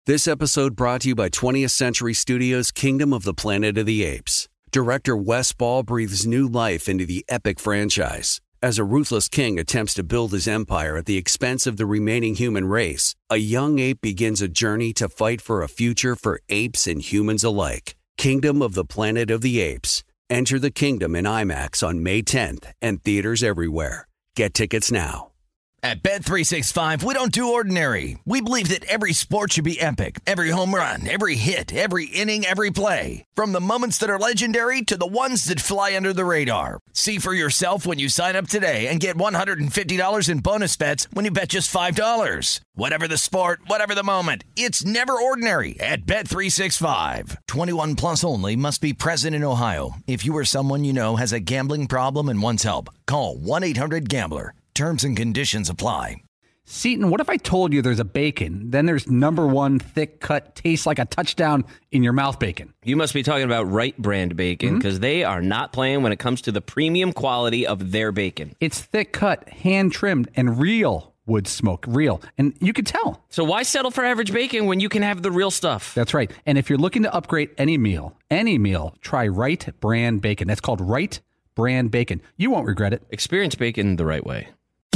This episode brought to you by 20th Century Studios' Kingdom of the Planet of the Apes. Director Wes Ball breathes new life into the epic franchise. As a ruthless king attempts to build his empire at the expense of the remaining human race, a young ape begins a journey to fight for a future for apes and humans alike. Kingdom of the Planet of the Apes. Enter the kingdom in IMAX on May 10th and theaters everywhere. Get tickets now. At Bet365, we don't do ordinary. We believe that every sport should be epic. Every home run, every hit, every inning, every play. From the moments that are legendary to the ones that fly under the radar. See for yourself when you sign up today and get $150 in bonus bets when you bet just $5. Whatever the sport, whatever the moment, it's never ordinary at Bet365. 21 plus only. Must be present in Ohio. If you or someone you know has a gambling problem and wants help, call 1-800-GAMBLER. Terms and conditions apply. Seton, what if I told you there's a bacon, then there's number one thick cut, tastes like a touchdown in your mouth bacon? You must be talking about Wright brand bacon, because they are not playing when it comes to the premium quality of their bacon. It's thick cut, hand trimmed, and real wood smoke. Real. And you can tell. So why settle for average bacon when you can have the real stuff? That's right. And if you're looking to upgrade any meal, try Wright brand bacon. That's called Wright brand bacon. You won't regret it. Experience bacon the right way.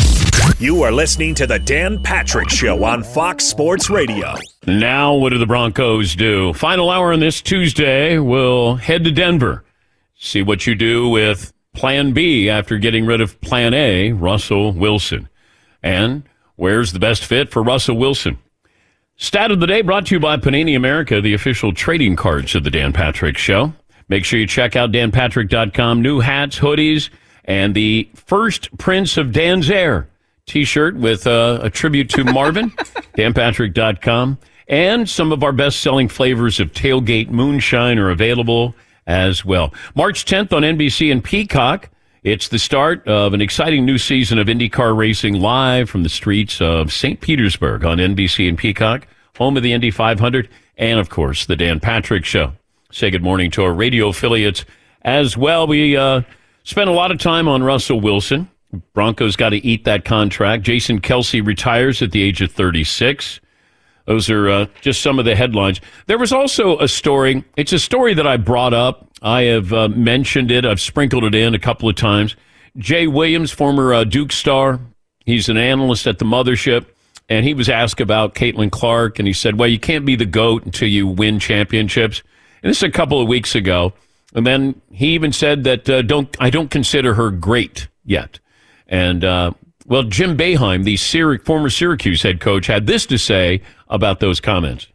You are listening to the Dan Patrick Show on Fox Sports Radio. Now, what do the Broncos do? Final hour on this Tuesday, we'll head to Denver. See what you do with Plan B after getting rid of Plan A, Russell Wilson. And where's the best fit for Russell Wilson? Stat of the day brought to you by Panini America, the official trading cards of the Dan Patrick Show. Make sure you check out danpatrick.com. New hats, hoodies, and the first Prince of Dan's Air T-shirt with a tribute to Marvin, danpatrick.com. And some of our best-selling flavors of tailgate moonshine are available as well. March 10th on NBC and Peacock, it's the start of an exciting new season of IndyCar racing live from the streets of St. Petersburg on NBC and Peacock, home of the Indy 500, and, of course, the Dan Patrick Show. Say good morning to our radio affiliates as well. We spent a lot of time on Russell Wilson. Broncos got to eat that contract. Jason Kelce retires at the age of 36. Those are just some of the headlines. There was also a story. It's a story that I brought up. I have mentioned it. I've sprinkled it in a couple of times. Jay Williams, former Duke star. He's an analyst at the Mothership. And he was asked about Caitlin Clark. And he said, well, you can't be the GOAT until you win championships. And this is a couple of weeks ago. And then he even said that I don't consider her great yet. And, well, Jim Boeheim, the former Syracuse head coach, had this to say about those comments.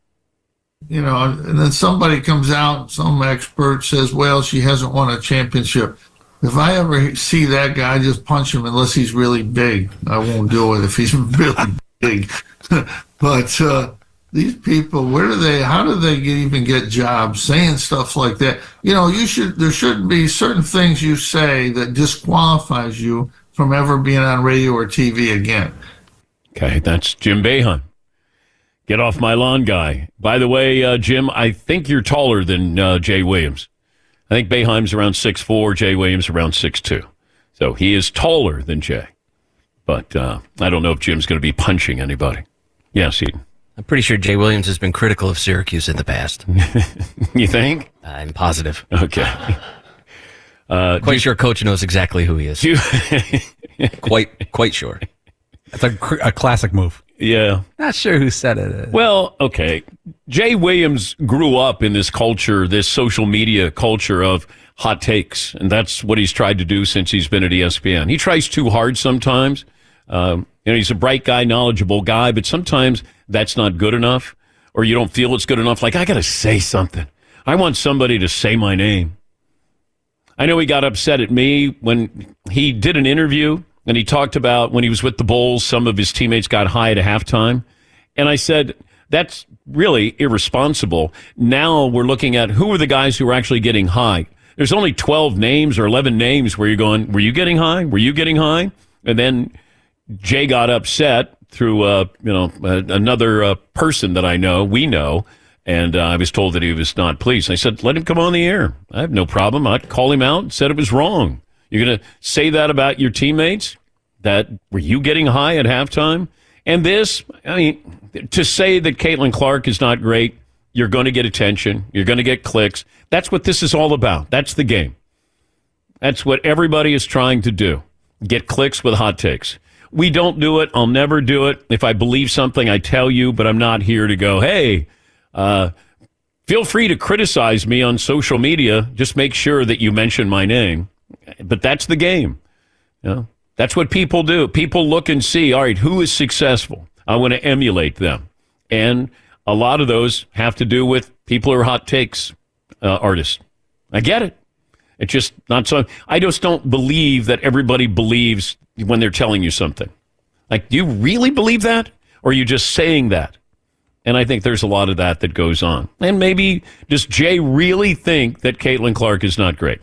You know, and then somebody comes out, some expert says, well, she hasn't won a championship. If I ever see that guy, I just punch him unless he's really big. I won't do it if he's really big. But these people, how do they even get jobs saying stuff like that? You know, there shouldn't be certain things you say that disqualifies you from ever being on radio or TV again. Okay, that's Jim Boeheim. Get off my lawn guy. By the way, Jim, I think you're taller than Jay Williams. I think Boeheim's around 6'4", Jay Williams around 6'2". So he is taller than Jay. But I don't know if Jim's going to be punching anybody. Yes, Eden. I'm pretty sure Jay Williams has been critical of Syracuse in the past. You think? I'm positive. Okay. Quite sure Coach knows exactly who he is. Quite sure. That's a classic move. Yeah. Not sure who said it. Well, okay. Jay Williams grew up in this culture, this social media culture of hot takes, and that's what he's tried to do since he's been at ESPN. He tries too hard sometimes. He's a bright guy, knowledgeable guy, but sometimes that's not good enough, or you don't feel it's good enough. Like, I got to say something. I want somebody to say my name. I know he got upset at me when he did an interview and he talked about when he was with the Bulls, some of his teammates got high at halftime. And I said, that's really irresponsible. Now we're looking at who are the guys who are actually getting high. There's only 12 names or 11 names where you're going, were you getting high? Were you getting high? And then Jay got upset through, another person that we know. And I was told that he was not pleased. I said, let him come on the air. I have no problem. I'd call him out and said it was wrong. You're going to say that about your teammates? That were you getting high at halftime? And this, I mean, to say that Caitlin Clark is not great, you're going to get attention, you're going to get clicks. That's what this is all about. That's the game. That's what everybody is trying to do. Get clicks with hot takes. We don't do it. I'll never do it. If I believe something, I tell you, but I'm not here to go, hey, feel free to criticize me on social media. Just make sure that you mention my name. But that's the game. You know, that's what people do. People look and see, all right, who is successful? I want to emulate them. And a lot of those have to do with people who are hot takes artists. I get it. It's just not so. I just don't believe that everybody believes when they're telling you something. Like, do you really believe that? Or are you just saying that? And I think there's a lot of that goes on. And maybe, does Jay really think that Caitlin Clark is not great?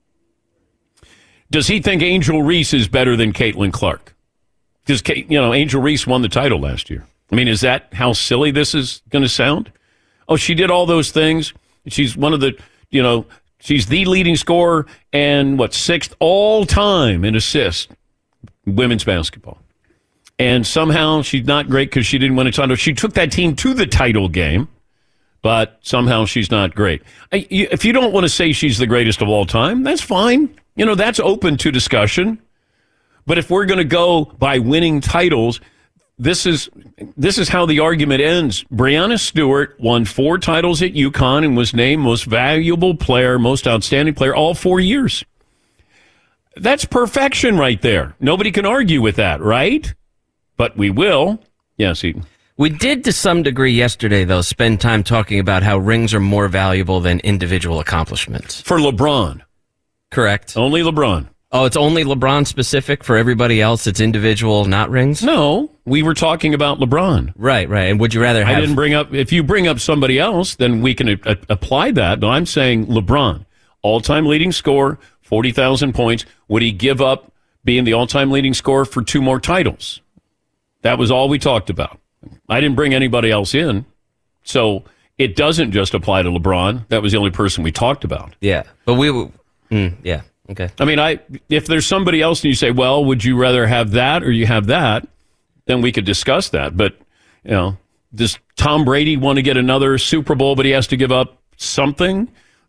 Does he think Angel Reese is better than Caitlin Clark? Because, Angel Reese won the title last year. I mean, is that how silly this is going to sound? Oh, she did all those things. She's one of the, she's the leading scorer and, sixth all-time in assists, women's basketball. And somehow she's not great because she didn't win a title. She took that team to the title game, but somehow she's not great. If you don't want to say she's the greatest of all time, that's fine. That's open to discussion. But if we're going to go by winning titles, this is how the argument ends. Breanna Stewart won 4 titles at UConn and was named most valuable player, most outstanding player all 4 years. That's perfection right there. Nobody can argue with that, right? But we will. Yes, Eaton. We did, to some degree yesterday, though, spend time talking about how rings are more valuable than individual accomplishments. For LeBron. Correct. Only LeBron. Oh, it's only LeBron specific? For everybody else, it's individual, not rings? No, we were talking about LeBron. Right. And would you rather have... I didn't bring up... If you bring up somebody else, then we can apply that. No, I'm saying LeBron. All-time leading scorer, 40,000 points. Would he give up being the all-time leading scorer for 2 more titles? That was all we talked about. I didn't bring anybody else in. So it doesn't just apply to LeBron. That was the only person we talked about. Yeah. But yeah. Okay. I mean, if there's somebody else and you say, well, would you rather have that or you have that, then we could discuss that. But, does Tom Brady want to get another Super Bowl, but he has to give up something?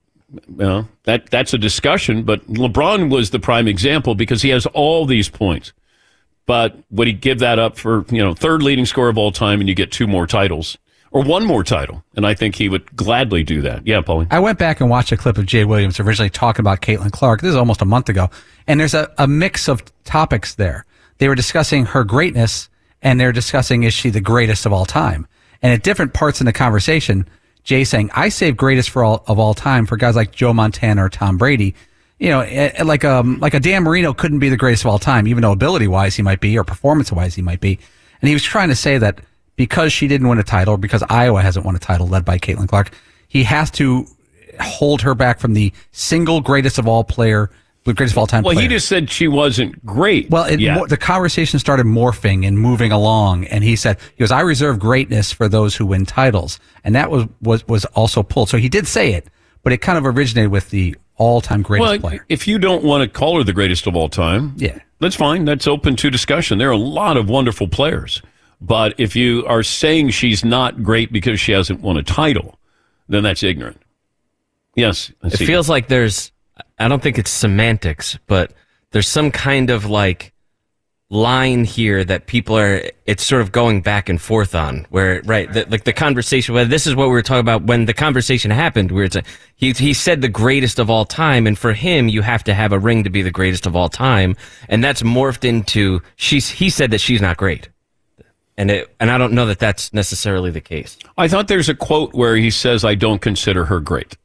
That's a discussion. But LeBron was the prime example because he has all these points. But would he give that up for, third leading scorer of all time and you get 2 more titles? Or 1 more title, and I think he would gladly do that. Yeah, Paulie? I went back and watched a clip of Jay Williams originally talking about Caitlin Clark. This is almost a month ago. And there's a mix of topics there. They were discussing her greatness, and they're discussing, is she the greatest of all time? And at different parts in the conversation, Jay saying, I save greatest of all time for guys like Joe Montana or Tom Brady. Like a Dan Marino couldn't be the greatest of all time, even though ability-wise he might be, or performance-wise he might be. And he was trying to say that because she didn't win a title, or because Iowa hasn't won a title led by Caitlin Clark, he has to hold her back from the single greatest of all player, the greatest of all time player. Well, he just said she wasn't great. Well, the conversation started morphing and moving along, and he goes, I reserve greatness for those who win titles. And that was also pulled. So he did say it, but it kind of originated with the all-time greatest player. If you don't want to call her the greatest of all time, that's fine. That's open to discussion. There are a lot of wonderful players. But if you are saying she's not great because she hasn't won a title, then that's ignorant. Yes. It feels like I don't think it's semantics, but there's some kind of line here that it's sort of going back and forth on, where, right, the conversation, well, this is what we were talking about when the conversation happened, where he said the greatest of all time, and for him, you have to have a ring to be the greatest of all time, and that's morphed into, he said that she's not great. And I don't know that that's necessarily the case. I thought there's a quote where he says, I don't consider her great.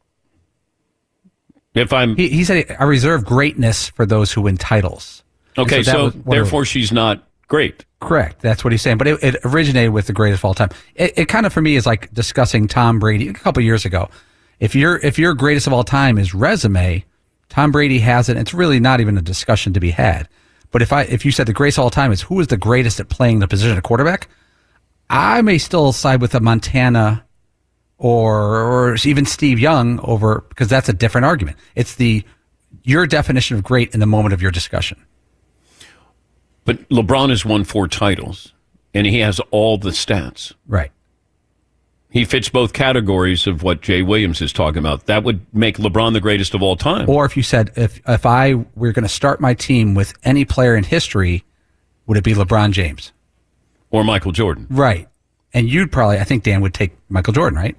He said, I reserve greatness for those who win titles. Okay, so therefore she's not great. Correct. That's what he's saying. But it originated with the greatest of all time. It kind of, for me, is like discussing Tom Brady a couple years ago. If your greatest of all time is resume, Tom Brady has it. It's really not even a discussion to be had. But if you said the greatest of all time is who is the greatest at playing the position of quarterback, I may still side with a Montana or even Steve Young over, because that's a different argument. It's your definition of great in the moment of your discussion. But LeBron has won 4 titles. and he has all the stats. Right. He fits both categories of what Jay Williams is talking about. That would make LeBron the greatest of all time. Or if you said, if I were going to start my team with any player in history, would it be LeBron James? Or Michael Jordan. Right. And you'd probably, I think Dan would take Michael Jordan, right?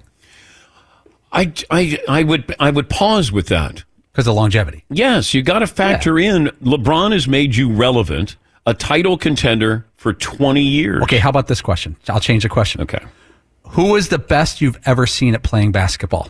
I would pause with that. Because of longevity. Yes, you got to factor in LeBron has made you relevant, a title contender for 20 years. Okay, how about this question? I'll change the question. Okay. Who is the best you've ever seen at playing basketball?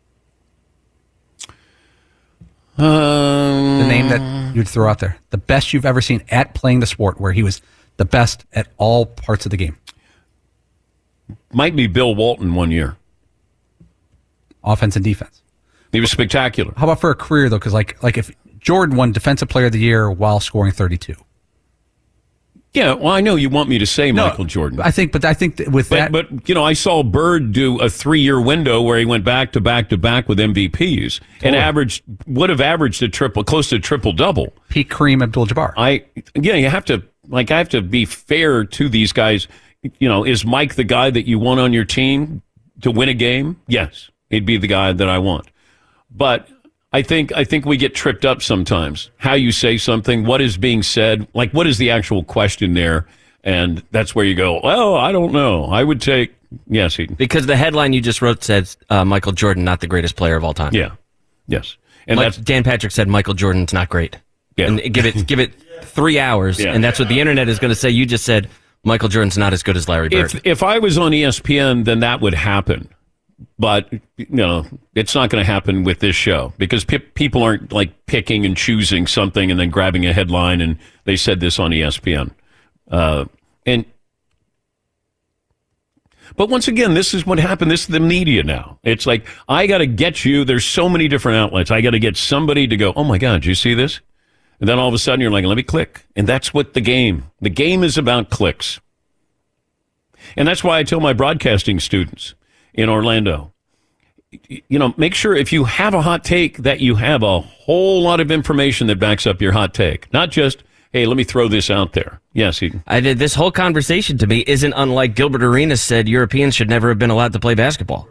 The name that you'd throw out there. The best you've ever seen at playing the sport where he was the best at all parts of the game. Might be Bill Walton one year. Offense and defense. He was spectacular. How about for a career, though? Because like if Jordan won Defensive Player of the Year while scoring 32. Yeah, well, I know you want me to say Michael Jordan. I think that with that. But, you know, I saw Bird do a 3-year window where he went back to back to back with MVPs and would have averaged close to triple-double. Peak Kareem Abdul-Jabbar. I have to be fair to these guys. You know, is Mike the guy that you want on your team to win a game? Yes, he'd be the guy that I want. But I think we get tripped up sometimes. How you say something, what is being said, like what is the actual question there? And that's where you go, well, I don't know. I would take, yes. Because the headline you just wrote says Michael Jordan, not the greatest player of all time. Yeah, yes. And like Dan Patrick said, Michael Jordan's not great. Yeah. And give it 3 hours, and that's what the internet is going to say. You just said Michael Jordan's not as good as Larry Bird. If I was on ESPN, then that would happen. But, you know, it's not going to happen with this show because people aren't like picking and choosing something and then grabbing a headline and they said this on ESPN. But once again, this is what happened. This is the media now. It's like, I got to get you. There's so many different outlets. I got to get somebody to go, oh my God, did you see this? And then all of a sudden you're like, let me click. And that's what the game is about, clicks. And that's why I tell my broadcasting students in Orlando, you know, make sure if you have a hot take that you have a whole lot of information that backs up your hot take. Not just, hey, let me throw this out there. Yes. This whole conversation to me isn't unlike Gilbert Arenas said Europeans should never have been allowed to play basketball.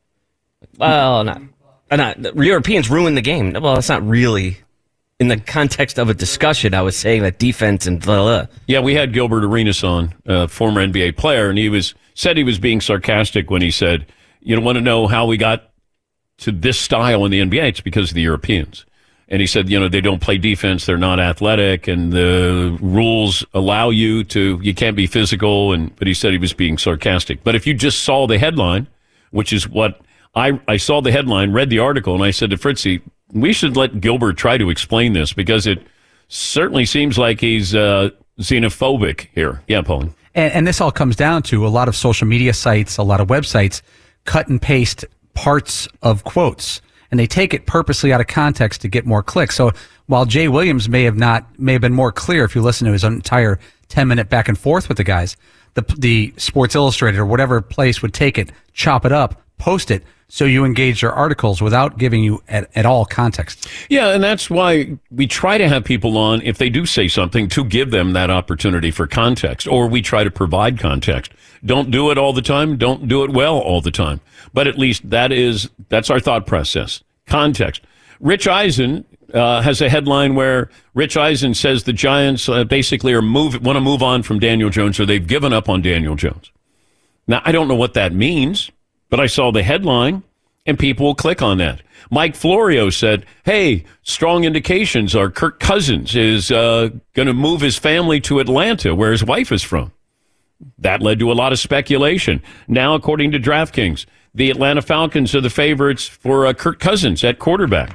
Well, not Europeans ruined the game. Well, it's not really. In the context of a discussion, I was saying that defense and blah, blah. Yeah, we had Gilbert Arenas on, a former NBA player, and he said he was being sarcastic when he said, you don't want to know how we got to this style in the NBA, it's because of the Europeans. And he said, you know, they don't play defense, they're not athletic, and the rules allow you can't be physical, but he said he was being sarcastic. But if you just saw the headline, which is what I saw the headline, read the article, and I said to Fritzy, we should let Gilbert try to explain this because it certainly seems like he's xenophobic here. Yeah, Pauline. And this all comes down to a lot of social media sites, a lot of websites cut and paste parts of quotes, and they take it purposely out of context to get more clicks. So while Jay Williams may have been more clear if you listen to his entire 10-minute back and forth with the guys, the Sports Illustrated or whatever place would take it, chop it up, post it, so you engage their articles without giving you at all context. Yeah, and that's why we try to have people on, if they do say something, to give them that opportunity for context, or we try to provide context. Don't do it all the time. Don't do it well all the time. But at least that's our thought process. Context. Rich Eisen has a headline where Rich Eisen says the Giants basically want to move on from Daniel Jones, or they've given up on Daniel Jones. Now, I don't know what that means, but I saw the headline, and people will click on that. Mike Florio said, hey, strong indications are Kirk Cousins is going to move his family to Atlanta, where his wife is from. That led to a lot of speculation. Now, according to DraftKings, the Atlanta Falcons are the favorites for Kirk Cousins at quarterback.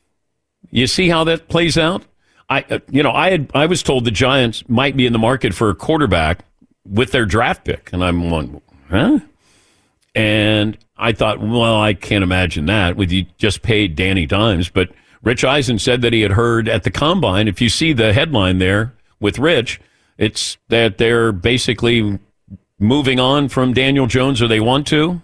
You see how that plays out? I was told the Giants might be in the market for a quarterback with their draft pick, and I'm going, huh? And I thought, well, I can't imagine that with you just paid Danny Dimes. But Rich Eisen said that he had heard at the Combine, if you see the headline there with Rich, it's that they're basically moving on from Daniel Jones, or they want to.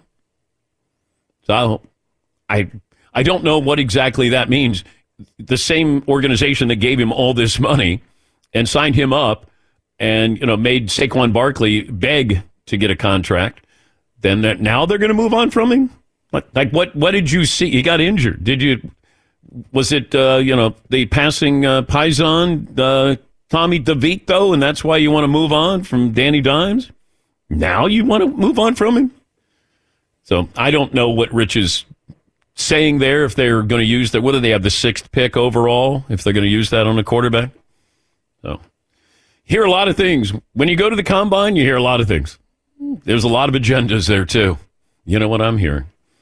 So I don't know what exactly that means. The same organization that gave him all this money and signed him up and made Saquon Barkley beg to get a contract, then now they're going to move on from him? Like what did you see? He got injured. Was it the passing Paisan Tommy DeVito, and that's why you want to move on from Danny Dimes? Now you want to move on from him? So I don't know what Rich is saying there, if they're going to use that. What do they have, the 6th pick overall, if they're going to use that on a quarterback? So hear a lot of things. When you go to the combine, you hear a lot of things. There's a lot of agendas there, too. You know what I'm hearing?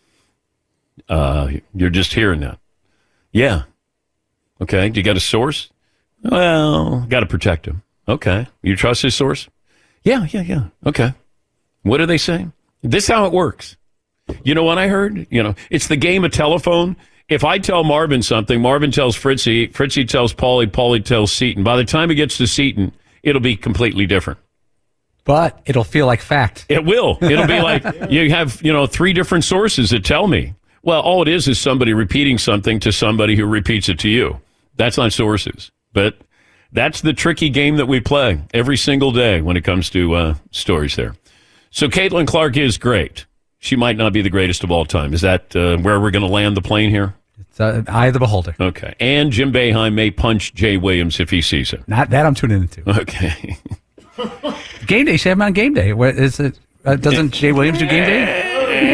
You're just hearing that. Yeah. Okay. Do you got a source? Well, got to protect him. Okay. You trust his source? Yeah. Okay. What are they saying? This is how it works. You know what I heard? It's the game of telephone. If I tell Marvin something, Marvin tells Fritzy, Fritzy tells Paulie, Paulie tells Seton. By the time it gets to Seton, it'll be completely different. But it'll feel like fact. It will. It'll be like you have, 3 different sources that tell me. Well, all it is somebody repeating something to somebody who repeats it to you. That's not sources. But that's the tricky game that we play every single day when it comes to stories there. So Caitlin Clark is great. She might not be the greatest of all time. Is that where we're going to land the plane here? It's an eye of the beholder. Okay. And Jim Boeheim may punch Jay Williams if he sees it. Not that I'm tuning into. Okay. Game day. You should have him on game day. What is it? Doesn't Jay Williams do game day?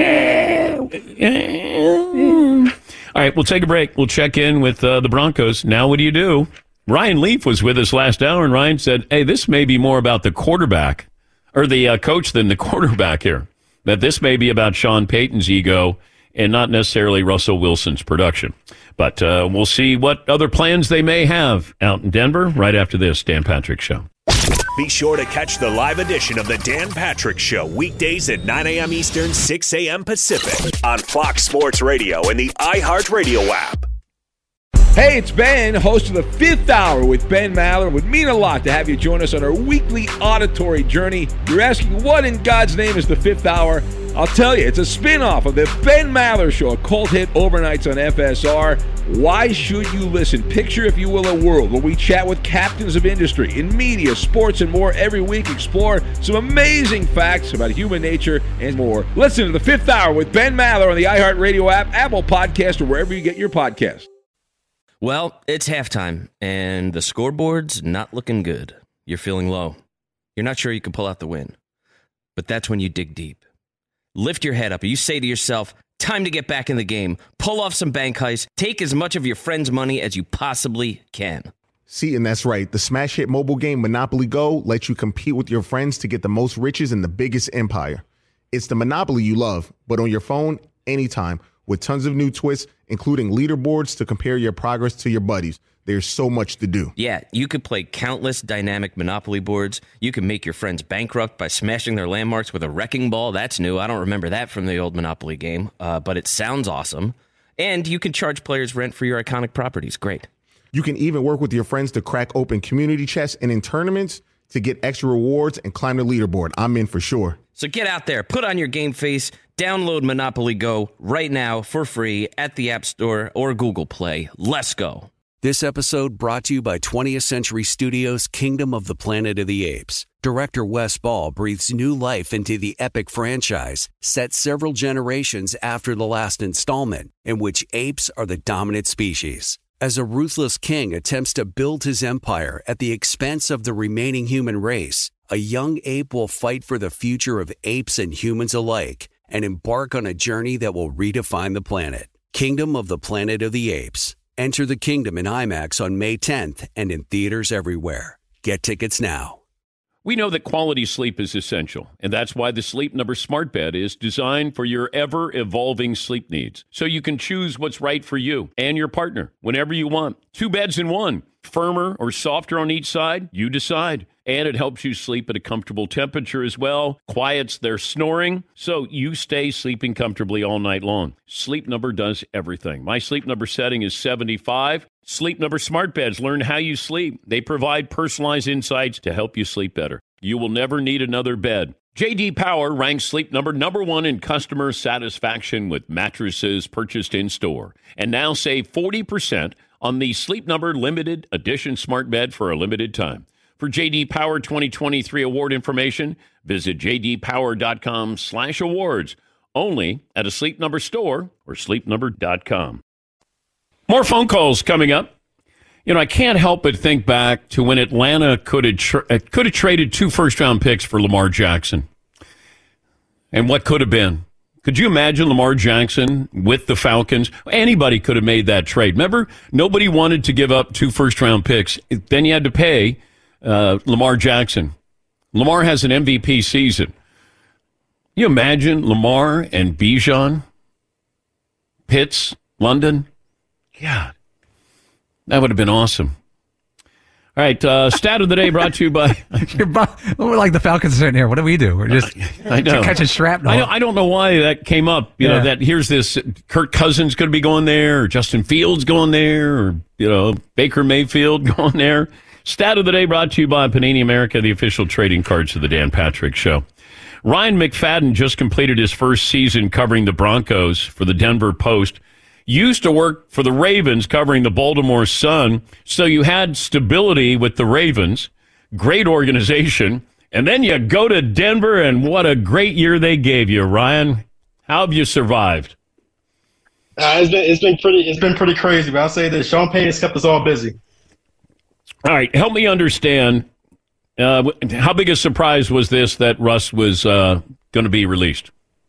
All right, we'll take a break. We'll check in with the Broncos. Now what do you do? Ryan Leaf was with us last hour, and Ryan said, hey, this may be more about the quarterback, or the coach than the quarterback here. That this may be about Sean Payton's ego and not necessarily Russell Wilson's production. But we'll see what other plans they may have out in Denver right after this Dan Patrick Show. Be sure to catch the live edition of the Dan Patrick Show weekdays at 9 a.m. Eastern, 6 a.m. Pacific on Fox Sports Radio and the iHeartRadio app. Hey, it's Ben, host of the 5th Hour with Ben Maller. It would mean a lot to have you join us on our weekly auditory journey. You're asking, what in God's name is the 5th Hour? I'll tell you, it's a spin-off of the Ben Maller Show, a cult hit overnights on FSR. Why should you listen? Picture, if you will, a world where we chat with captains of industry in media, sports, and more every week. Explore some amazing facts about human nature and more. Listen to the 5th Hour with Ben Maller on the iHeartRadio app, Apple Podcast, or wherever you get your podcasts. Well, it's halftime, and the scoreboard's not looking good. You're feeling low. You're not sure you can pull out the win. But that's when you dig deep. Lift your head up. You say to yourself, time to get back in the game. Pull off some bank heists. Take as much of your friend's money as you possibly can. See, and that's right. The smash hit mobile game Monopoly Go lets you compete with your friends to get the most riches in the biggest empire. It's the Monopoly you love, but on your phone, anytime, with tons of new twists, including leaderboards to compare your progress to your buddies. There's so much to do. Yeah, you could play countless dynamic Monopoly boards. You can make your friends bankrupt by smashing their landmarks with a wrecking ball. That's new. I don't remember that from the old Monopoly game, but it sounds awesome. And you can charge players rent for your iconic properties. Great. You can even work with your friends to crack open community chests and in tournaments to get extra rewards and climb the leaderboard. I'm in for sure. So get out there, put on your game face, download Monopoly Go right now for free at the App Store or Google Play. Let's go. This episode brought to you by 20th Century Studios' Kingdom of the Planet of the Apes. Director Wes Ball breathes new life into the epic franchise, set several generations after the last installment, in which apes are the dominant species. As a ruthless king attempts to build his empire at the expense of the remaining human race, a young ape will fight for the future of apes and humans alike and embark on a journey that will redefine the planet. Kingdom of the Planet of the Apes. Enter the kingdom in IMAX on May 10th and in theaters everywhere. Get tickets now. We know that quality sleep is essential, and that's why the Sleep Number Smart Bed is designed for your ever-evolving sleep needs, so you can choose what's right for you and your partner whenever you want. 2 beds in one, firmer or softer on each side, you decide. And it helps you sleep at a comfortable temperature as well, quiets their snoring, so you stay sleeping comfortably all night long. Sleep Number does everything. My Sleep Number setting is 75. Sleep Number Smart Beds learn how you sleep. They provide personalized insights to help you sleep better. You will never need another bed. J.D. Power ranks Sleep Number #1 in customer satisfaction with mattresses purchased in-store. And now save 40% on the Sleep Number Limited Edition Smart Bed for a limited time. For J.D. Power 2023 award information, visit jdpower.com/awards. Only at a Sleep Number store or sleepnumber.com. More phone calls coming up. You know, I can't help but think back to when Atlanta could have traded 2 first-round picks for Lamar Jackson. And what could have been. Could you imagine Lamar Jackson with the Falcons? Anybody could have made that trade. Remember, nobody wanted to give up 2 first-round picks. Then you had to pay Lamar Jackson. Lamar has an MVP season. You imagine Lamar and Bijan, Pitts, London? God, that would have been awesome. All right, stat of the day brought to you by... We're like the Falcons sitting here. What do we do? We're just catching shrapnel. I don't know why that came up. You know, that here's this Kirk Cousins going to be going there, or Justin Fields going there, or, Baker Mayfield going there. Stat of the day brought to you by Panini America, the official trading cards of the Dan Patrick Show. Ryan McFadden just completed his first season covering the Broncos for the Denver Post. Used to work for the Ravens covering the Baltimore Sun, so you had stability with the Ravens, great organization, and then you go to Denver, and what a great year they gave you, Ryan. How have you survived? It's been pretty crazy, but I'll say this: Sean Payton has kept us all busy. All right, help me understand. How big a surprise was this that Russ was going to be released?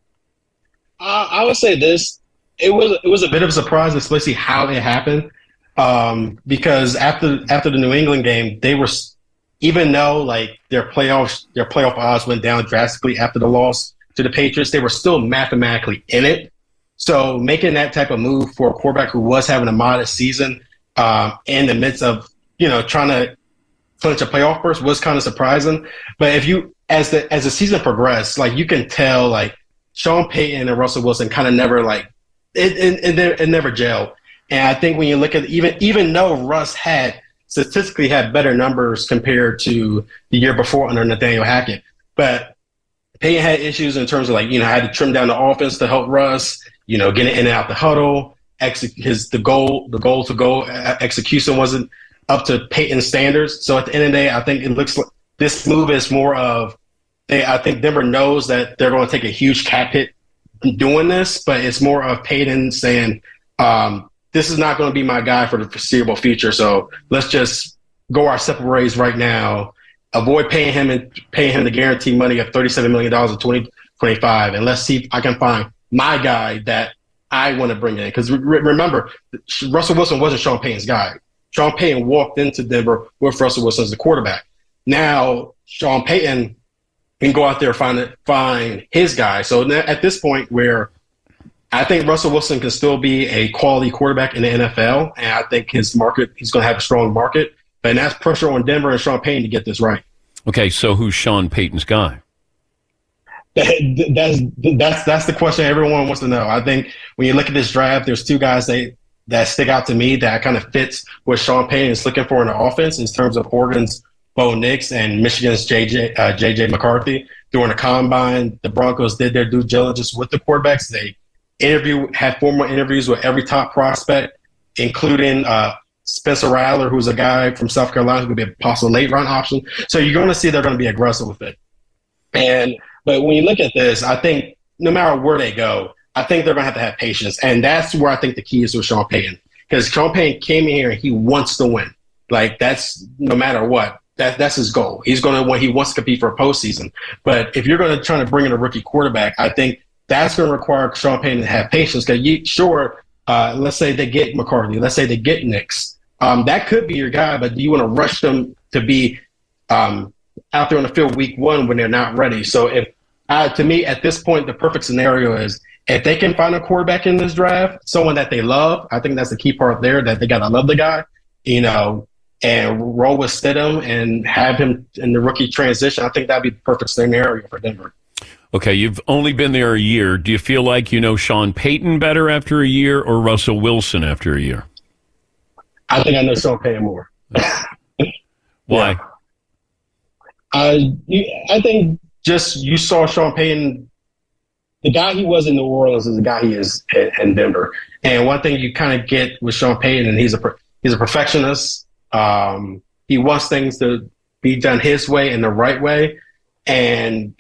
I would say this. It was a bit of a surprise, especially how it happened, because after the New England game, they were, even though like their playoff odds went down drastically after the loss to the Patriots, they were still mathematically in it. So making that type of move for a quarterback who was having a modest season in the midst of trying to clinch a playoff berth was kind of surprising. But if you as the season progressed, like you can tell like Sean Payton and Russell Wilson kind of never like. It never gelled. And I think when you look at even though Russ statistically had better numbers compared to the year before under Nathaniel Hackett, but Payton had issues in terms of had to trim down the offense to help Russ, getting in and out the huddle. The goal to goal execution wasn't up to Payton's standards. So at the end of the day, I think it looks like this move is more of I think Denver knows that they're going to take a huge cap hit doing this, but it's more of Payton saying, this is not going to be my guy for the foreseeable future. So let's just go our separate ways right now, avoid paying him the guaranteed money of $37 million in 2025. And let's see if I can find my guy that I want to bring in. Because remember, Russell Wilson wasn't Sean Payton's guy. Sean Payton walked into Denver with Russell Wilson as the quarterback. Now, Sean Payton can go out there and find his guy. So at this point where I think Russell Wilson can still be a quality quarterback in the NFL, and I think he's going to have a strong market, and that's pressure on Denver and Sean Payton to get this right. Okay, so who's Sean Payton's guy? That's the question everyone wants to know. I think when you look at this draft, there's 2 guys that stick out to me that kind of fits what Sean Payton is looking for in the offense in terms of Oregon's Bo Nix and Michigan's J.J. McCarthy. During the combine, the Broncos did their due diligence with the quarterbacks. They had formal interviews with every top prospect, including Spencer Rattler, who's a guy from South Carolina who could be a possible late-round option. So you're going to see they're going to be aggressive with it. But when you look at this, I think no matter where they go, I think they're going to have patience. And that's where I think the key is with Sean Payton. Because Sean Payton came in here and he wants to win. Like, that's no matter what. That's his goal. He wants to compete for a postseason. But if you're going to try to bring in a rookie quarterback, I think that's going to require Sean Payton to have patience. Because let's say they get McCarthy, let's say they get Nix. That could be your guy, but do you want to rush them to be out there on the field week 1 when they're not ready? So to me, at this point, the perfect scenario is if they can find a quarterback in this draft, someone that they love. I think that's the key part there, that they got to love the guy, and roll with Stidham and have him in the rookie transition. I think that'd be the perfect scenario for Denver. Okay, you've only been there a year. Do you feel like you know Sean Payton better after a year or Russell Wilson after a year? I think I know Sean Payton more. Why? I think just you saw Sean Payton, the guy he was in New Orleans is the guy he is in Denver. And one thing you kind of get with Sean Payton, and he's a perfectionist. He wants things to be done his way and the right way. And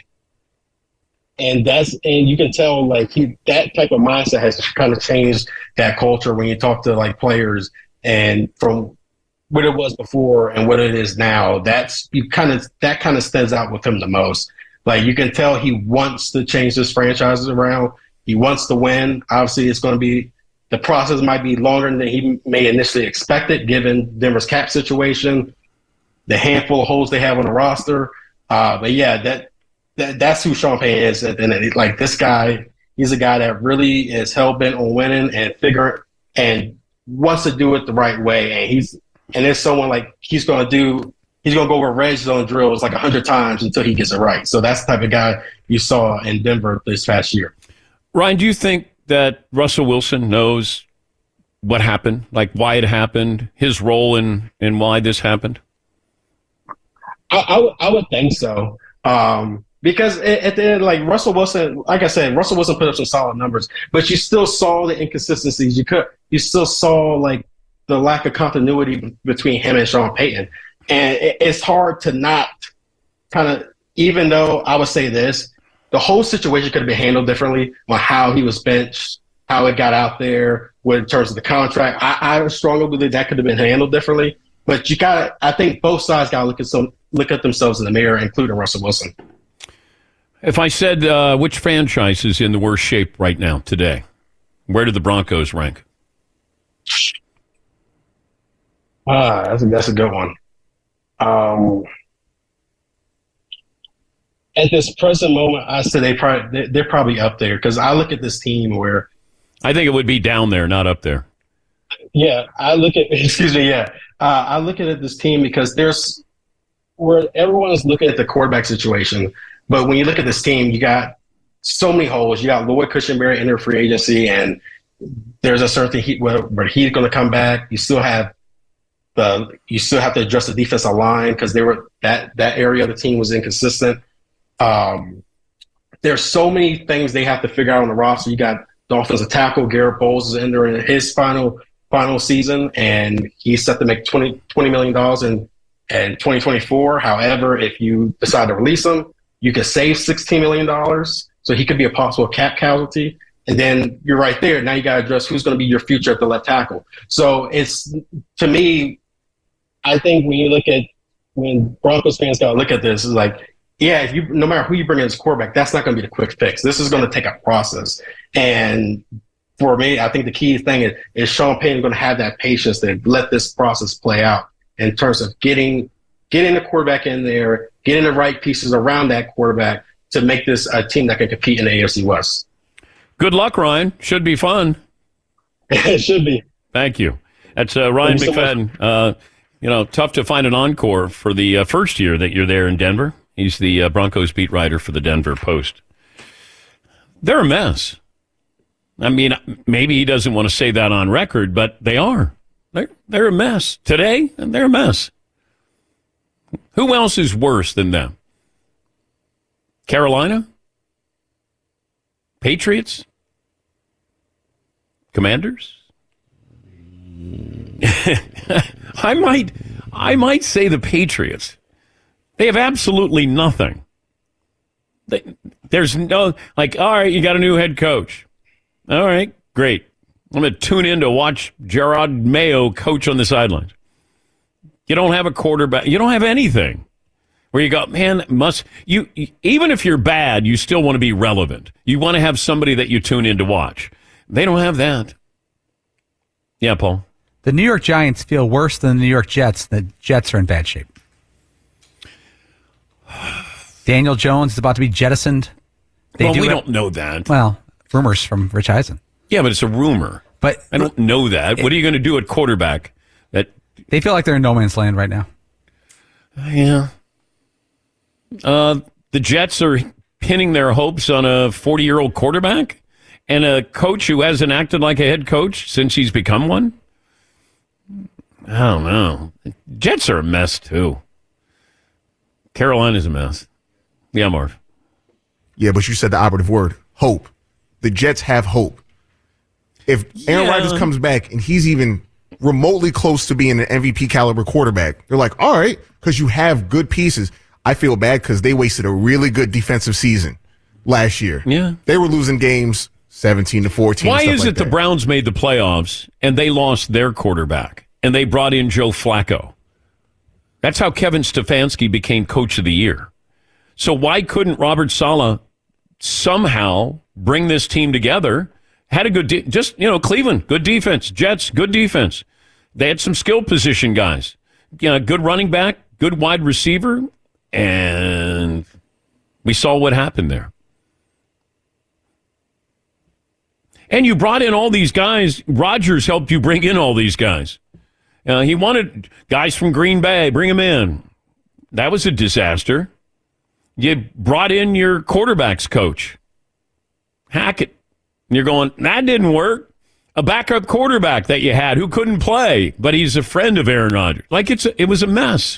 you can tell like that type of mindset has kind of changed that culture when you talk to like players, and from what it was before and what it is now, that kind of stands out with him the most. Like you can tell he wants to change this franchise around. He wants to win. Obviously, it's going to be, the process might be longer than he may initially expect it, given Denver's cap situation, the handful of holes they have on the roster. But yeah, that's who Sean Payton is. And like this guy, he's a guy that really is hell bent on winning and wants to do it the right way. And there's someone like he's going to go over red zone drills like 100 times until he gets it right. So that's the type of guy you saw in Denver this past year. Ryan, do you think that Russell Wilson knows what happened, like why it happened, his role in why this happened? I would think so. Because at the end, like Russell Wilson, like I said, Russell Wilson put up some solid numbers, but you still saw the inconsistencies. You still saw like the lack of continuity between him and Sean Payton. And it's hard to not kind of, even though I would say this, the whole situation could have been handled differently on how he was benched, how it got out there, in terms of the contract. I strongly believe that could have been handled differently. But I think both sides got to look at themselves in the mirror, including Russell Wilson. If I said which franchise is in the worst shape right now today, where do the Broncos rank? That's a good one. At this present moment, I say they're probably up there, because I look at this team where I think it would be down there, not up there. Yeah, I look at this team because there's where everyone is looking at the quarterback situation, but when you look at this team, you got so many holes. You got Lloyd Cushenberry enter free agency, and there's a certain where he's going to come back. You still have to address the defensive line because that area of the team was inconsistent. There's so many things they have to figure out on the roster. You got the offensive tackle, Garrett Bowles, is entering his final season, and he's set to make $20 million in 2024. However, if you decide to release him, you could save $16 million, so he could be a possible cap casualty. And then you're right there. Now you got to address who's going to be your future at the left tackle. So it's, to me, I think when Broncos fans got to look at this, is like, yeah, no matter who you bring in as quarterback, that's not going to be the quick fix. This is going to take a process. And for me, I think the key thing is Sean Payton going to have that patience to let this process play out in terms of getting the quarterback in there, getting the right pieces around that quarterback to make this a team that can compete in the AFC West. Good luck, Ryan. Should be fun. It should be. Thank you. That's Ryan McFadden. Tough to find an encore for the first year that you're there in Denver. He's the Broncos beat writer for the Denver Post. They're a mess. I mean, maybe he doesn't want to say that on record, but they are. They're a mess. Today, they're a mess. Who else is worse than them? Carolina? Patriots? Commanders? I might say the Patriots. They have absolutely nothing. There's no, like, all right, you got a new head coach. All right, great. I'm going to tune in to watch Gerard Mayo coach on the sidelines. You don't have a quarterback. You don't have anything. Where you go, man, even if you're bad, you still want to be relevant. You want to have somebody that you tune in to watch. They don't have that. Yeah, Paul. The New York Giants feel worse than the New York Jets. The Jets are in bad shape. Daniel Jones is about to be jettisoned. We don't know that. Well, rumors from Rich Eisen. Yeah, but it's a rumor. But I don't know that. What are you going to do at quarterback? They feel like they're in no man's land right now. Yeah. The Jets are pinning their hopes on a 40-year-old quarterback and a coach who hasn't acted like a head coach since he's become one. I don't know. Jets are a mess, too. Carolina's a mess. Yeah, Marv. Yeah, but you said the operative word, hope. The Jets have hope. If Aaron Rodgers comes back and he's even remotely close to being an MVP caliber quarterback. They're like, all right, because you have good pieces. I feel bad because they wasted a really good defensive season last year. Yeah. They were losing games 17-14. Why is like it the Browns made the playoffs and they lost their quarterback and they brought in Joe Flacco? That's how Kevin Stefanski became coach of the year. So why couldn't Robert Saleh somehow bring this team together? Had a good, Cleveland, good defense. Jets, good defense. They had some skill position guys. Good running back, good wide receiver, and we saw what happened there. And you brought in all these guys. Rodgers helped you bring in all these guys. He wanted guys from Green Bay, bring them in. That was a disaster. You brought in your quarterback's coach, Hackett. And you're going, that didn't work. A backup quarterback that you had who couldn't play, but he's a friend of Aaron Rodgers. It was a mess.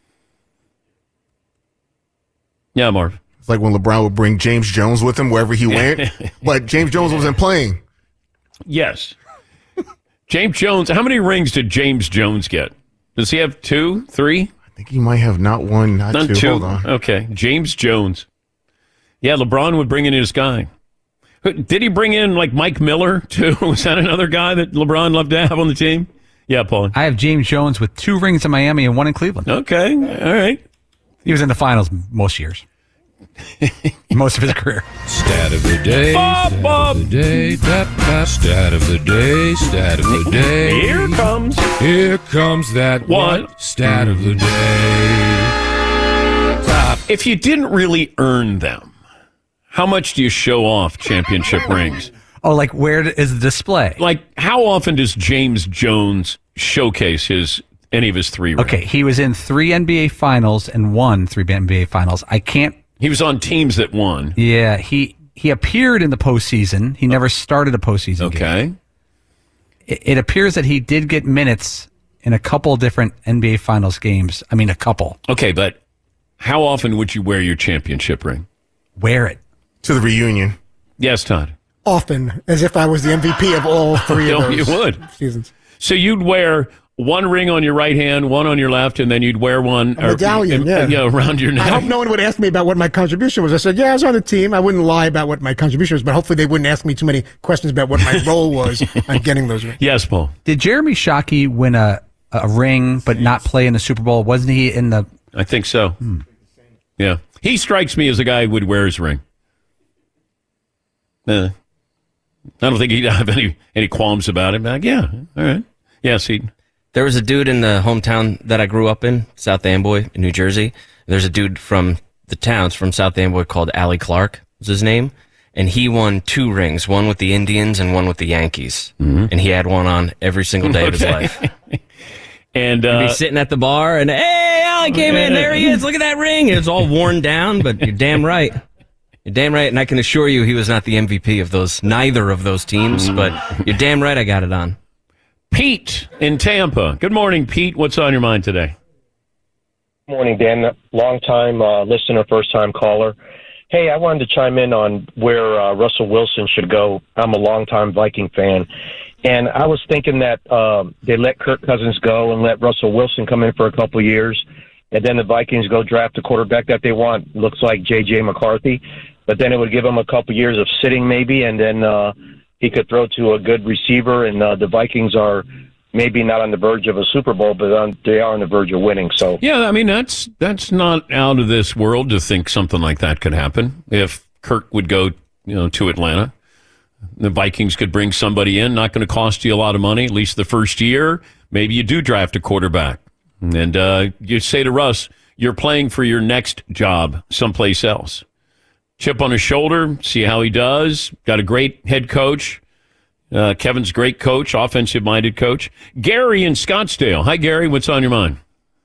Yeah, Marv. It's like when LeBron would bring James Jones with him wherever he went, but James Jones wasn't playing. Yes. James Jones, how many rings did James Jones get? Does he have 2, 3? I think he might have not one, not two. Hold on. Okay, James Jones. Yeah, LeBron would bring in his guy. Did he bring in like Mike Miller too? Was that another guy that LeBron loved to have on the team? Yeah, Paul. I have James Jones with 2 rings in Miami and 1 in Cleveland. Okay, all right. He was in the finals most years. Most of his career. Stat of the day. Stat of the day. Stat of the day. Stat of the day. Here comes that one. Stat of the day. If you didn't really earn them, how much do you show off championship rings? Oh, like where is the display? Like how often does James Jones showcase any of his 3 rings? Okay, he was in 3 NBA finals and won 3 NBA finals. He was on teams that won. Yeah, he appeared in the postseason. He never started a postseason game. It appears that he did get minutes in a couple different NBA finals games. I mean, a couple. Okay, but how often would you wear your championship ring? Wear it. To the reunion. Yes, Todd. Often, as if I was the MVP of all 3 of those you would. seasons. So you'd wear 1 ring on your right hand, 1 on your left, and then you'd wear one medallion, around your neck. I hope no one would ask me about what my contribution was. I said, I was on the team. I wouldn't lie about what my contribution was, but hopefully they wouldn't ask me too many questions about what my role was on getting those rings. Yes, Paul. Did Jeremy Shockey win a ring but not play in the Super Bowl? Wasn't he in the... I think so. Yeah. He strikes me as a guy who would wear his ring. I don't think he'd have any qualms about it. Like, yeah, all right. Yes, There was a dude in the hometown that I grew up in, South Amboy, in New Jersey. There's a dude from the towns from South Amboy called Allie Clark, was his name. And he won 2 rings, one with the Indians and one with the Yankees. Mm-hmm. And he had one on every single day of his life. And he'd be sitting at the bar and, hey, Allie came in, there he is, look at that ring. It's all worn down, but you're damn right. You're damn right, and I can assure you he was not the MVP of neither of those teams, but you're damn right I got it on. Pete in Tampa. Good morning, Pete. What's on your mind today? Good morning, Dan. Long-time listener, first-time caller. Hey, I wanted to chime in on where Russell Wilson should go. I'm a long-time Viking fan, and I was thinking that they let Kirk Cousins go and let Russell Wilson come in for a couple of years, and then the Vikings go draft a quarterback that they want. Looks like J.J. McCarthy. But then it would give him a couple years of sitting maybe, and then he could throw to a good receiver, and the Vikings are maybe not on the verge of a Super Bowl, but they are on the verge of winning. So yeah, I mean, that's not out of this world to think something like that could happen. If Kirk would go to Atlanta, the Vikings could bring somebody in, not going to cost you a lot of money, at least the first year. Maybe you do draft a quarterback, and you say to Russ, you're playing for your next job someplace else. Chip on his shoulder, see how he does. Got a great head coach. Kevin's a great coach, offensive-minded coach. Gary in Scottsdale. Hi, Gary. What's on your mind?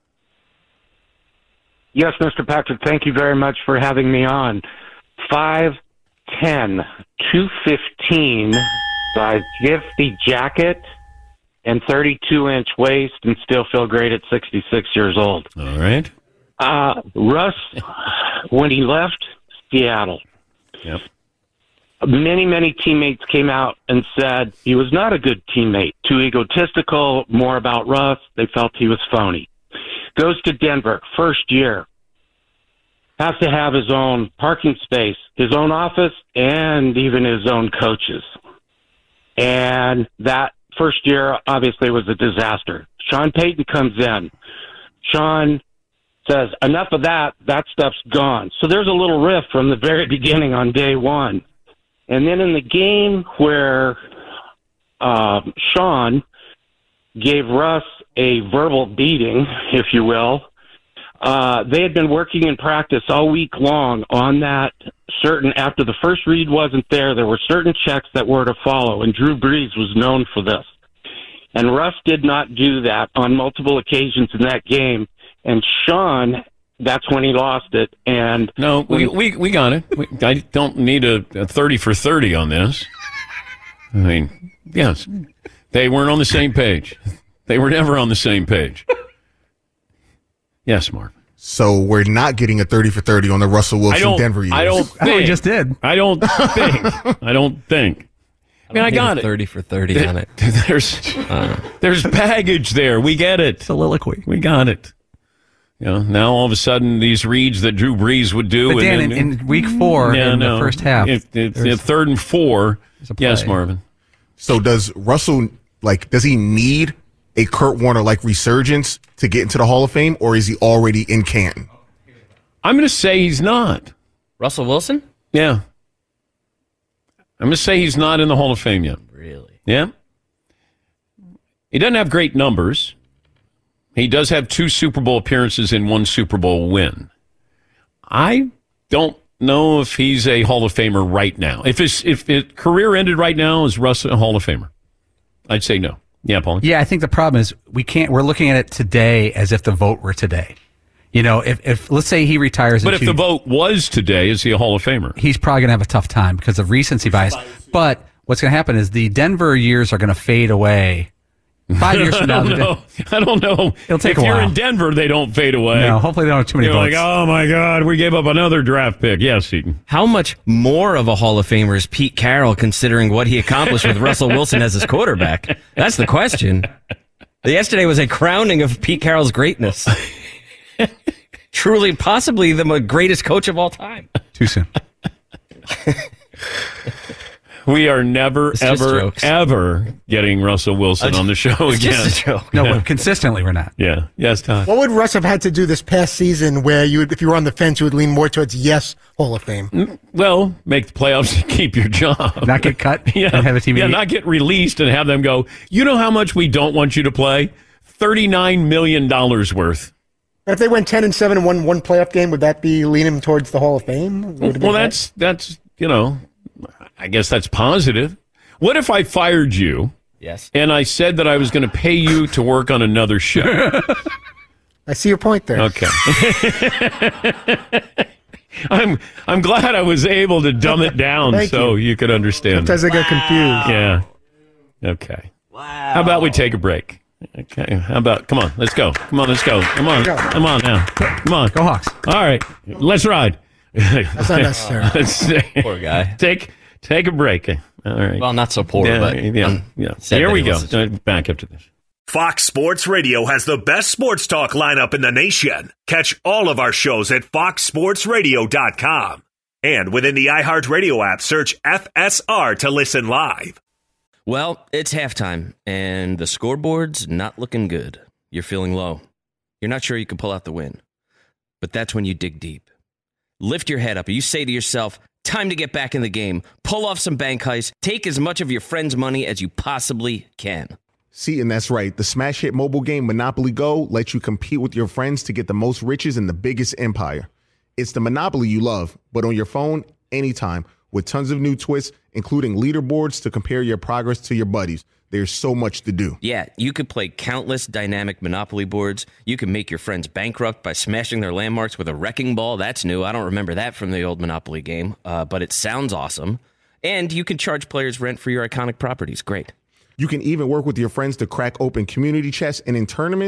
Yes, Mr. Patrick, thank you very much for having me on. 5'10", 215, size 50 jacket, and 32-inch waist, and still feel great at 66 years old. All right. Russ, when he left Seattle, yep, Many, many teammates came out and said he was not a good teammate, too egotistical, more about Russ. They felt he was phony. Goes to Denver, first year. Has to have his own parking space, his own office, and even his own coaches. And that first year, obviously, was a disaster. Sean Payton comes in. Sean says, enough of that. That stuff's gone. So there's a little rift from the very beginning on day one. And then in the game where Sean gave Russ a verbal beating, if you will, they had been working in practice all week long on that certain, after the first read wasn't there were certain checks that were to follow, and Drew Brees was known for this. And Russ did not do that on multiple occasions in that game, and Sean, that's when he lost it. And no, we got it. I don't need a 30 for 30 on this. I mean, yes, they weren't on the same page. They were never on the same page. Yes, Mark. So we're not getting a 30 for 30 on the Russell Wilson Denver years. I don't think. Oh, we just did. I don't think. I mean, I got it. 30 for 30 on it. There's baggage there. We get it. Soliloquy. We got it. You know, now all of a sudden these reads that Drew Brees would do. But Dan, in week 4, in the first half, it's 3rd and 4. Yes, Marvin. So does Russell, does he need a Kurt Warner-like resurgence to get into the Hall of Fame, or is he already in Canton? I'm going to say he's not. Russell Wilson? Yeah. I'm going to say he's not in the Hall of Fame yet. Really? Yeah. He doesn't have great numbers. He does have 2 Super Bowl appearances and 1 Super Bowl win. I don't know if he's a Hall of Famer right now. If his career ended right now, is Russ a Hall of Famer? I'd say no. Yeah, Paul. Yeah, I think the problem is we're looking at it today as if the vote were today. You know, if let's say he retires. But if the vote was today, is he a Hall of Famer? He's probably going to have a tough time because of recency bias. But what's going to happen is the Denver years are going to fade away. 5 years from now, I don't know. It'll take if a while. You're in Denver, they don't fade away. No, hopefully they don't have too many You're votes. like, oh my God, we gave up another draft pick. Yes, Seton. How much more of a Hall of Famer is Pete Carroll considering what he accomplished with Russell Wilson as his quarterback? That's the question. Yesterday was a crowning of Pete Carroll's greatness. Truly, possibly the greatest coach of all time. Too soon. We are never, ever getting Russell Wilson on the show again. Just a joke. No, consistently we're not. Yeah. Yes, Todd. What would Russ have had to do this past season where if you were on the fence, you would lean more towards yes, Hall of Fame? Well, make the playoffs and keep your job. Not get cut and have a team. Yeah, not get released and have them go, you know how much we don't want you to play? $39 million worth. If they went 10-7 and won 1 playoff game, would that be leaning towards the Hall of Fame? Well, that's I guess that's positive. What if I fired you? Yes. And I said that I was going to pay you to work on another show. I see your point there. Okay. I'm glad I was able to dumb it down so you could understand. Sometimes I get confused. Yeah. Okay. Wow. How about we take a break? Okay. How about, come on, let's go. Come on, let's go. Come on. Come on now. Come on. Go Hawks. All right. Let's ride. That's not necessary. Poor guy. Take a break. All right. Well, not so poor, but yeah. Here we go. Back up to this. Fox Sports Radio has the best sports talk lineup in the nation. Catch all of our shows at foxsportsradio.com. And within the iHeartRadio app, search FSR to listen live. Well, it's halftime, and the scoreboard's not looking good. You're feeling low. You're not sure you can pull out the win. But that's when you dig deep. Lift your head up, and you say to yourself, time to get back in the game. Pull off some bank heists. Take as much of your friend's money as you possibly can. See, and that's right. The smash hit mobile game Monopoly Go lets you compete with your friends to get the most riches in the biggest empire. It's the Monopoly you love, but on your phone, anytime, with tons of new twists, including leaderboards to compare your progress to your buddies. There's so much to do. Yeah, you could play countless dynamic Monopoly boards. You can make your friends bankrupt by smashing their landmarks with a wrecking ball. That's new. I don't remember that from the old Monopoly game, but it sounds awesome. And you can charge players rent for your iconic properties. Great. You can even work with your friends to crack open community chests, and in tournaments,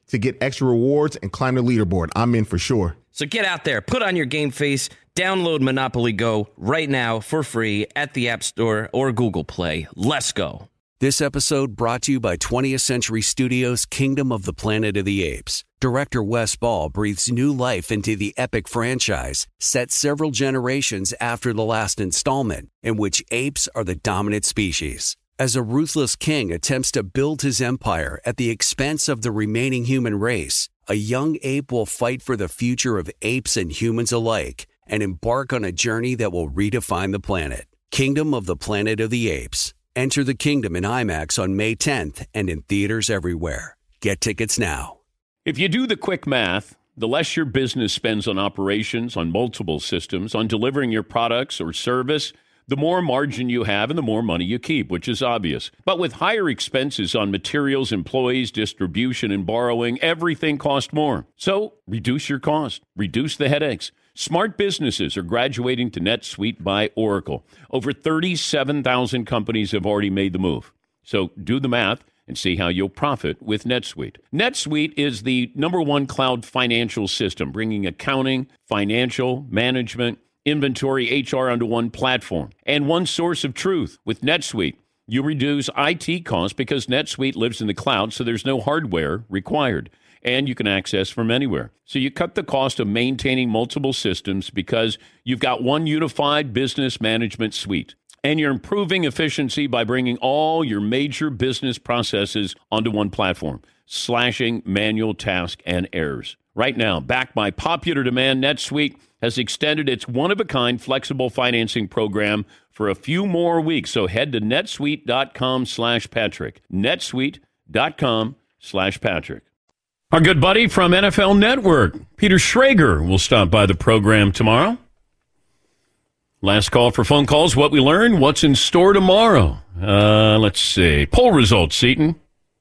to get extra rewards and climb the leaderboard. I'm in for sure. So get out there, put on your game face, download Monopoly Go right now for free at the App Store or Google Play. Let's go. This episode brought to you by 20th Century Studios' Kingdom of the Planet of the Apes. Director Wes Ball breathes new life into the epic franchise, set several generations after the last installment, in which apes are the dominant species. As a ruthless king attempts to build his empire at the expense of the remaining human race, a young ape will fight for the future of apes and humans alike and embark on a journey that will redefine the planet. Kingdom of the Planet of the Apes. Enter the kingdom in IMAX on May 10th and in theaters everywhere. Get tickets now. If you do the quick math, the less your business spends on operations, on multiple systems, on delivering your products or service, the more margin you have and the more money you keep, which is obvious. But with higher expenses on materials, employees, distribution, and borrowing, everything costs more. So reduce your cost. Reduce the headaches. Smart businesses are graduating to NetSuite by Oracle. Over 37,000 companies have already made the move. So do the math and see how you'll profit with NetSuite. NetSuite is the #1 cloud financial system, bringing accounting, financial, management, inventory, HR onto one platform and one source of truth. With NetSuite, you reduce IT costs because NetSuite lives in the cloud, so there's no hardware required. And you can access from anywhere. So you cut the cost of maintaining multiple systems because you've got one unified business management suite. And you're improving efficiency by bringing all your major business processes onto one platform, slashing manual tasks and errors. Right now, backed by popular demand, NetSuite has extended its one-of-a-kind flexible financing program for a few more weeks. So head to netsuite.com/Patrick. netsuite.com/Patrick. Our good buddy from NFL Network, Peter Schrager, will stop by the program tomorrow. Last call for phone calls. What we learned, what's in store tomorrow. Let's see. Poll results, Seton.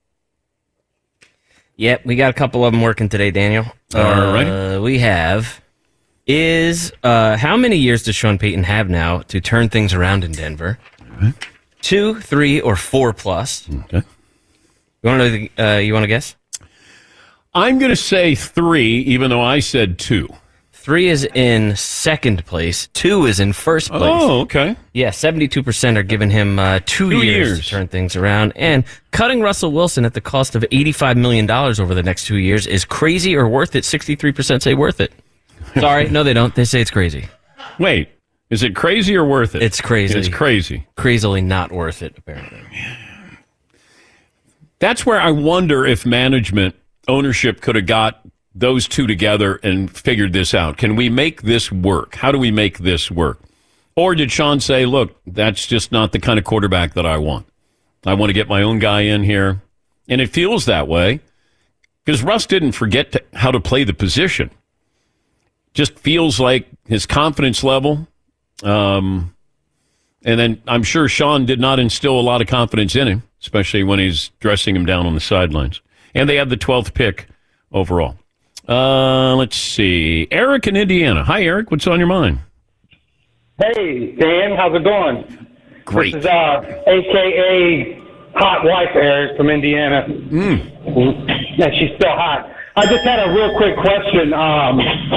Yep, we got a couple of them working today, Daniel. All right. We have, how many years does Sean Payton have now to turn things around in Denver? Right. 2, 3, or 4 plus? Okay. You want to guess? I'm going to say 3, even though I said 2. 3 is in second place. 2 is in first place. Oh, okay. Yeah, 72% are giving him 2 years to turn things around. And cutting Russell Wilson at the cost of $85 million over the next 2 years is crazy or worth it. 63% say worth it. Sorry, no, they don't. They say it's crazy. Wait, is it crazy or worth it? It's crazy. It's crazy. Crazily not worth it, apparently. That's where I wonder if management, ownership could have got those two together and figured this out. Can we make this work? How do we make this work? Or did Sean say, look, that's just not the kind of quarterback that I want. I want to get my own guy in here. And it feels that way because Russ didn't forget how to play the position. Just feels like his confidence level. And then I'm sure Sean did not instill a lot of confidence in him, especially when he's dressing him down on the sidelines. And they had the 12th pick overall. Let's see. Eric in Indiana. Hi, Eric. What's on your mind? Hey, Dan. How's it going? Great. This is a.k.a. hot wife, Eric, from Indiana. Yeah, she's still hot. I just had a real quick question. So I'm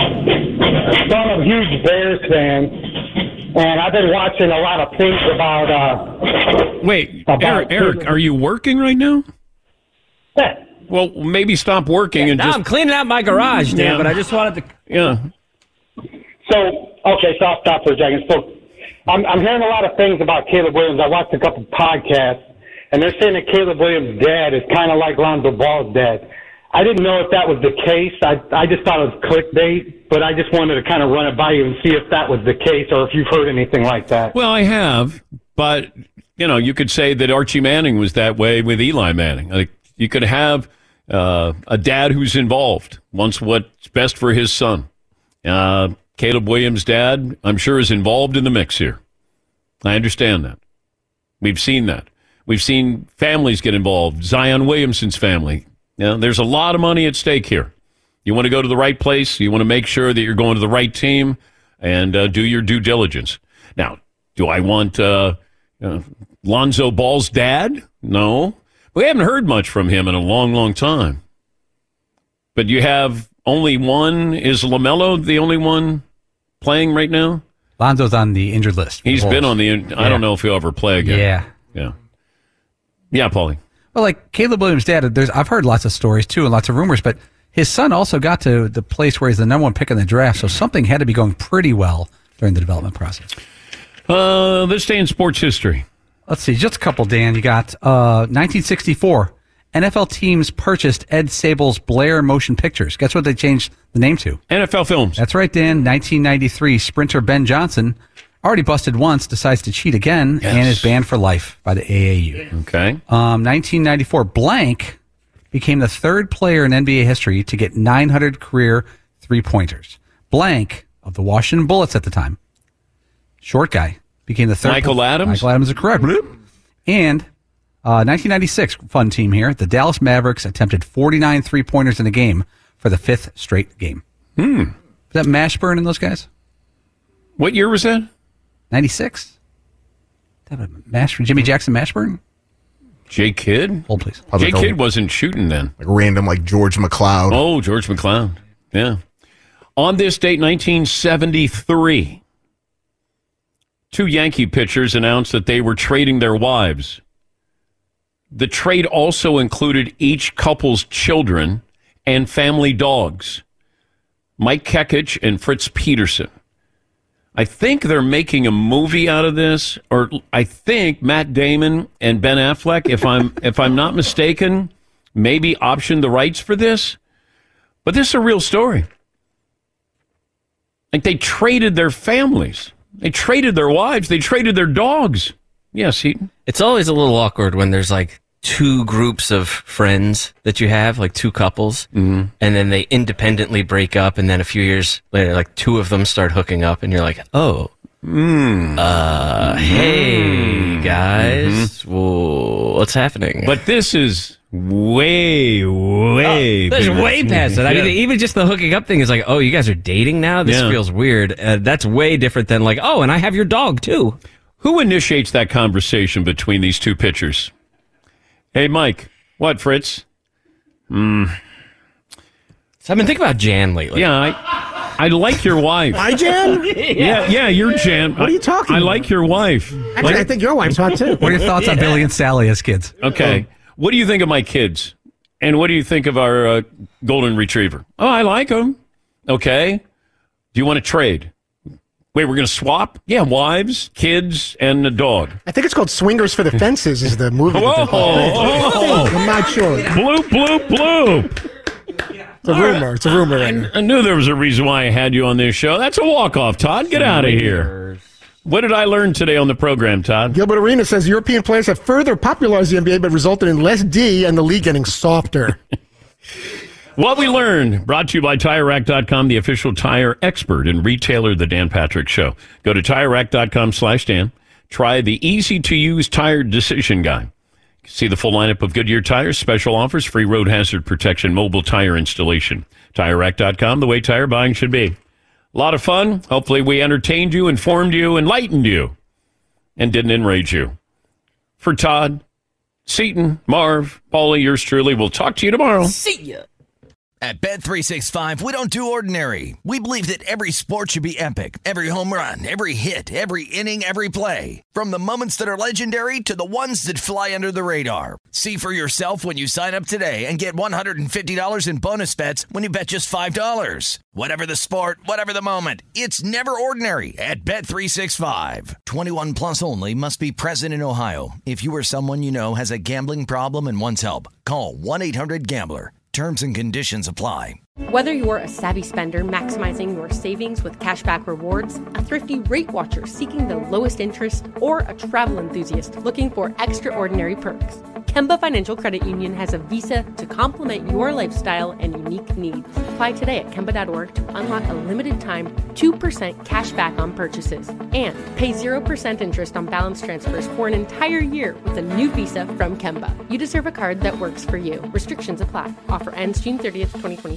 a huge Bears fan, and I've been watching a lot of things about... Wait, Eric, are you working right now? Yeah. Well, maybe stop working and just... I'm cleaning out my garage, Dan, but I just wanted to... Yeah. So, okay, so I'll stop for a second. So I'm hearing a lot of things about Caleb Williams. I watched a couple podcasts, and they're saying that Caleb Williams' dad is kind of like Lonzo Ball's dad. I didn't know if that was the case. I just thought it was clickbait, but I just wanted to kind of run it by you and see if that was the case or if you've heard anything like that. Well, I have, but, you could say that Archie Manning was that way with Eli Manning. Like, you could have a dad who's involved, wants what's best for his son. Caleb Williams' dad, I'm sure, is involved in the mix here. I understand that. We've seen that. We've seen families get involved. Zion Williamson's family. There's a lot of money at stake here. You want to go to the right place. You want to make sure that you're going to the right team and do your due diligence. Now, do I want Lonzo Ball's dad? No. We haven't heard much from him in a long, long time. But you have only one. Is LaMelo the only one playing right now? Lonzo's on the injured list. He's been on the. I don't know if he'll ever play again. Yeah, Paulie. Well, like Caleb Williams' dad, I've heard lots of stories too and lots of rumors, but his son also got to the place where he's the number one pick in the draft, so something had to be going pretty well during the development process. This day in sports history. Let's see, just a couple, Dan. You got 1964. NFL teams purchased Ed Sable's Blair Motion Pictures. Guess what they changed the name to? NFL Films. That's right, Dan. 1993, sprinter Ben Johnson, already busted once, decides to cheat again, and is banned for life by the AAU. Okay. 1994, Blank became the third player in NBA history to get 900 career three-pointers. Blank, of the Washington Bullets at the time, short guy, became the third. Michael Adams? Michael Adams is correct. And 1996, fun team here, the Dallas Mavericks attempted 49 three-pointers in a game for the fifth straight game. Was that Mashburn and those guys? What year was that? 96. Jimmy Jackson Mashburn? J. Kidd? Hold, please. J. Kidd wasn't shooting then. Like random, like George McLeod. Oh, George McLeod. Yeah. On this date, 1973, two Yankee pitchers announced that they were trading their wives. The trade also included each couple's children and family dogs. Mike Kekich and Fritz Peterson. I think they're making a movie out of this, or I think Matt Damon and Ben Affleck, if I'm not mistaken, maybe optioned the rights for this. But this is a real story. Like, they traded their families. They traded their wives. They traded their dogs. Yes, Heaton. It's always a little awkward when there's like two groups of friends that you have, like two couples, and then they independently break up, and then a few years later, like two of them start hooking up, and you're like, oh, hey, guys, what's happening? But this is way there's way past that. I mean, even just the hooking up thing is like, oh, you guys are dating now? This feels weird. That's way different than like, oh, and I have your dog, too. Who initiates that conversation between these two pitchers? Hey, Mike. What, Fritz? So I've been thinking about Jan lately. Yeah, I like your wife. My Jan? Yeah, you're Jan. What are you talking about? I like your wife. Actually, I think your wife's hot, too. What are your thoughts on Billy and Sally as kids? Okay. What do you think of my kids? And what do you think of our golden retriever? Oh, I like them. Okay. Do you want to trade? Wait, we're going to swap? Yeah, wives, kids, and a dog. I think it's called Swingers for the Fences is the movie. I'm not sure. Bloop. It's a rumor. I knew there was a reason why I had you on this show. That's a walk-off, Todd. Get out of here. What did I learn today on the program, Todd? Gilbert Arenas says European players have further popularized the NBA but resulted in less D and the league getting softer. What we learned, brought to you by TireRack.com, the official tire expert and retailer of the Dan Patrick Show. Go to TireRack.com/Dan. Try the easy-to-use tire decision guide. See the full lineup of Goodyear tires, special offers, free road hazard protection, mobile tire installation. TireRack.com, the way tire buying should be. A lot of fun. Hopefully we entertained you, informed you, enlightened you, and didn't enrage you. For Todd, Seton, Marv, Paulie, yours truly, we'll talk to you tomorrow. See ya. At Bet365, we don't do ordinary. We believe that every sport should be epic. Every home run, every hit, every inning, every play. From the moments that are legendary to the ones that fly under the radar. See for yourself when you sign up today and get $150 in bonus bets when you bet just $5. Whatever the sport, whatever the moment, it's never ordinary at Bet365. 21 plus only. Must be present in Ohio. If you or someone you know has a gambling problem and wants help, call 1-800-GAMBLER. Terms and conditions apply. Whether you're a savvy spender maximizing your savings with cashback rewards, a thrifty rate watcher seeking the lowest interest, or a travel enthusiast looking for extraordinary perks, Kemba Financial Credit Union has a visa to complement your lifestyle and unique needs. Apply today at Kemba.org to unlock a limited time 2% cash back on purchases and pay 0% interest on balance transfers for an entire year with a new visa from Kemba. You deserve a card that works for you. Restrictions apply. Offer ends June 30th, 2024.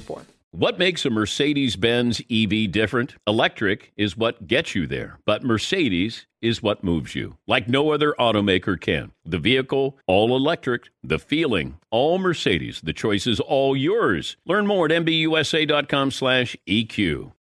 What makes a Mercedes-Benz EV different? Electric is what gets you there, but Mercedes is what moves you, like no other automaker can. The vehicle, all electric. The feeling, all Mercedes. The choice is all yours. Learn more at MBUSA.com/EQ.